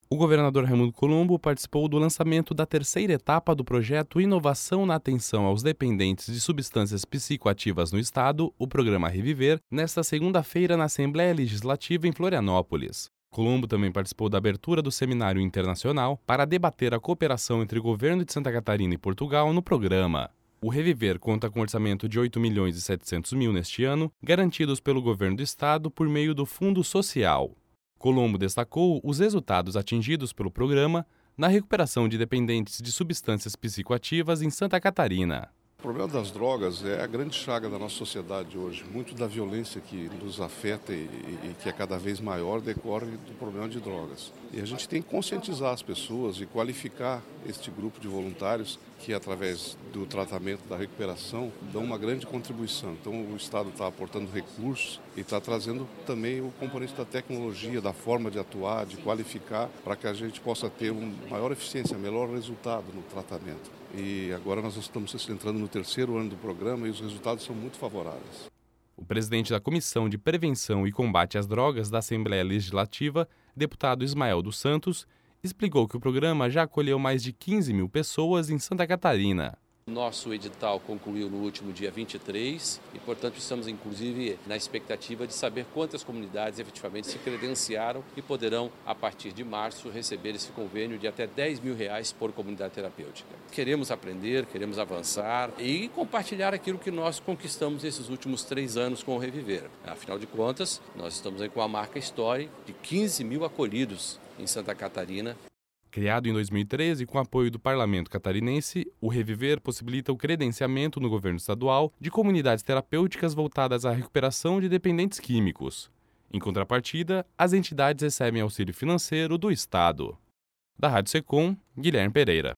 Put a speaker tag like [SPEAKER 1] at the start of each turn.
[SPEAKER 1] O governador Raimundo Colombo participou do lançamento da terceira etapa do projeto Inovação na Atenção aos Dependentes de Substâncias Psicoativas no Estado, o programa Reviver, nesta segunda-feira na Assembleia Legislativa em Florianópolis. Colombo também participou da abertura do Seminário Internacional para debater a cooperação entre o governo de Santa Catarina e Portugal no programa. O Reviver conta com um orçamento de 8.700.000 neste ano, garantidos pelo governo do estado por meio do Fundo Social. Colombo destacou os resultados atingidos pelo programa na recuperação de dependentes de substâncias psicoativas em Santa Catarina.
[SPEAKER 2] O problema das drogas é a grande chaga da nossa sociedade hoje. Muito da violência que nos afeta e que é cada vez maior decorre do problema de drogas. E a gente tem que conscientizar as pessoas e qualificar este grupo de voluntários que, através do tratamento da recuperação, dão uma grande contribuição. Então, o Estado está aportando recursos e está trazendo também o componente da tecnologia, da forma de atuar, de qualificar, para que a gente possa ter uma maior eficiência, melhor resultado no tratamento. E agora nós estamos entrando no terceiro ano do programa e os resultados são muito favoráveis.
[SPEAKER 1] O presidente da Comissão de Prevenção e Combate às Drogas da Assembleia Legislativa, deputado Ismael dos Santos, explicou que o programa já acolheu mais de 15.000 pessoas em Santa Catarina.
[SPEAKER 3] Nosso edital concluiu no último dia 23 e, portanto, estamos inclusive na expectativa de saber quantas comunidades efetivamente se credenciaram e poderão, a partir de março, receber esse convênio de até R$10.000 por comunidade terapêutica. Queremos aprender, queremos avançar e compartilhar aquilo que nós conquistamos esses últimos 3 anos com o Reviver. Afinal de contas, nós estamos aí com a marca histórica de 15.000 acolhidos em Santa Catarina.
[SPEAKER 1] Criado em 2013 com apoio do Parlamento catarinense, o Reviver possibilita o credenciamento no governo estadual de comunidades terapêuticas voltadas à recuperação de dependentes químicos. Em contrapartida, as entidades recebem auxílio financeiro do Estado. Da Rádio Secom, Guilherme Pereira.